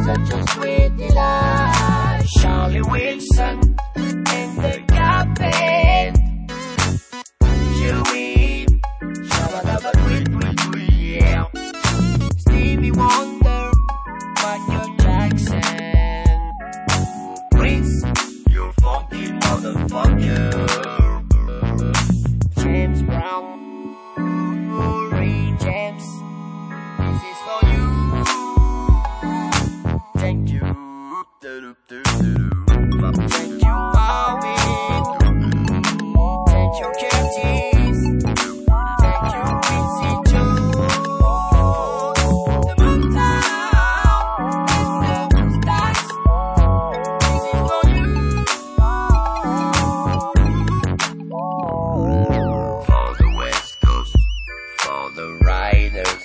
Such a sweet delight. Charlie Wilson and the Gap Band. Chewy, shabba dabba yeah. Stevie Wonder, Michael Jackson. Prince, you funky motherfucker. James Brown, Rory James, this is for you. Thank you. Thank you, Marvin. Thank you, Curtis. Thank you, Quincy Jones. The Moontown and the Moonstars. This is for you. For the West Coast, for the riders.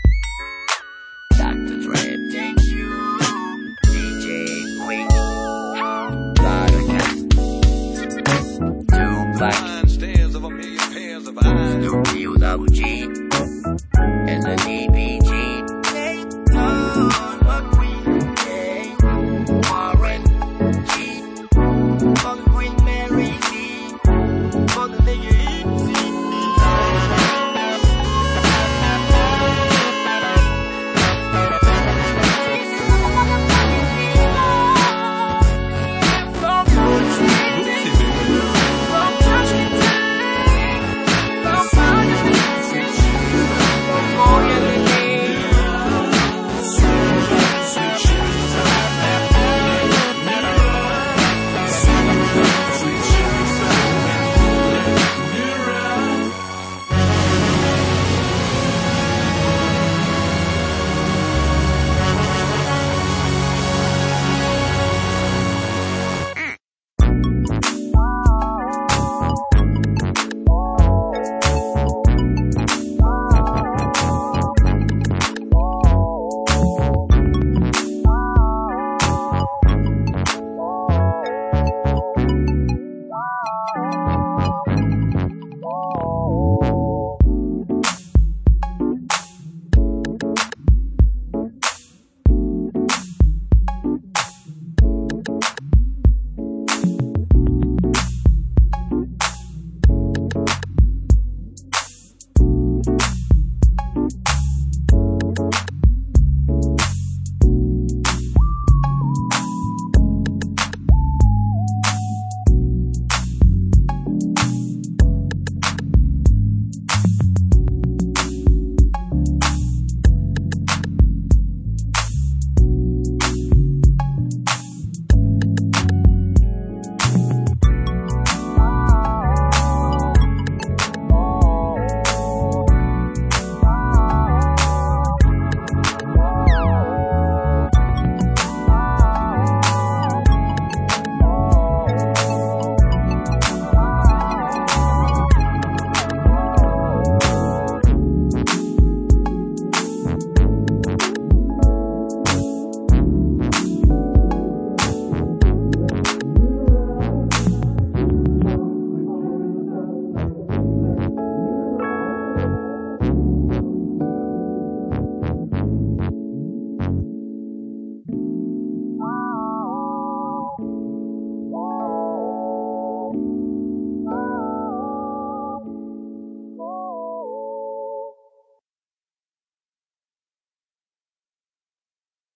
Dr. Dre, thank you. DJ Quick, Buttercat, Tupac, Stands of a million pairs of eyes. Snoop D-O-double-G, and the DB.